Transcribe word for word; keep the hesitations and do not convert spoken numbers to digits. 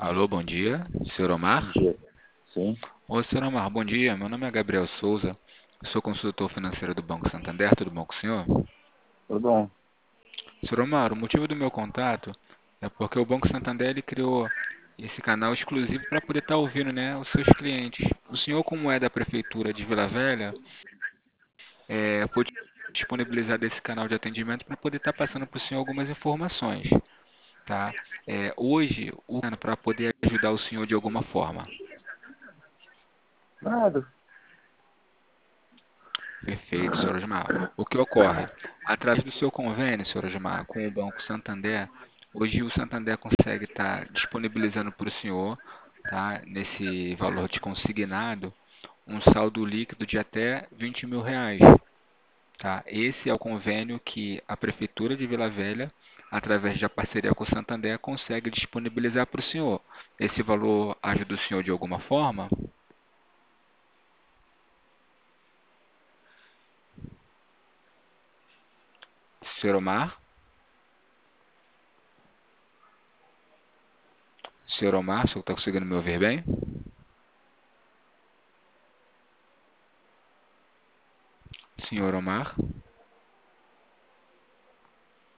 Alô, bom dia, senhor Omar. Bom dia. Sim, Ô, senhor Omar, bom dia. Meu nome é Gabriel Souza. Eu sou consultor financeiro do Banco Santander. Tudo bom com o senhor? tudo bom. senhor Omar, o motivo do meu contato é porque o Banco Santander ele criou esse canal exclusivo para poder estar ouvindo, né, os seus clientes. O senhor, como é da prefeitura de Vila Velha, é, pode disponibilizar desse canal de atendimento para poder estar passando para o senhor algumas informações, tá? É, hoje, o para poder ajudar o senhor de alguma forma. Nada. Perfeito, senhor Osmar. O que ocorre? Através do seu convênio, senhor Osmar, com o Banco Santander, hoje o Santander consegue estar disponibilizando para o senhor, tá, nesse valor de consignado, um saldo líquido de até vinte mil reais. Tá? Esse é o convênio que a Prefeitura de Vila Velha, através da parceria com o Santander, consegue disponibilizar para o senhor. Esse valor ajuda o senhor de alguma forma? senhor Omar? senhor Omar, o senhor está conseguindo me ouvir bem? senhor Omar?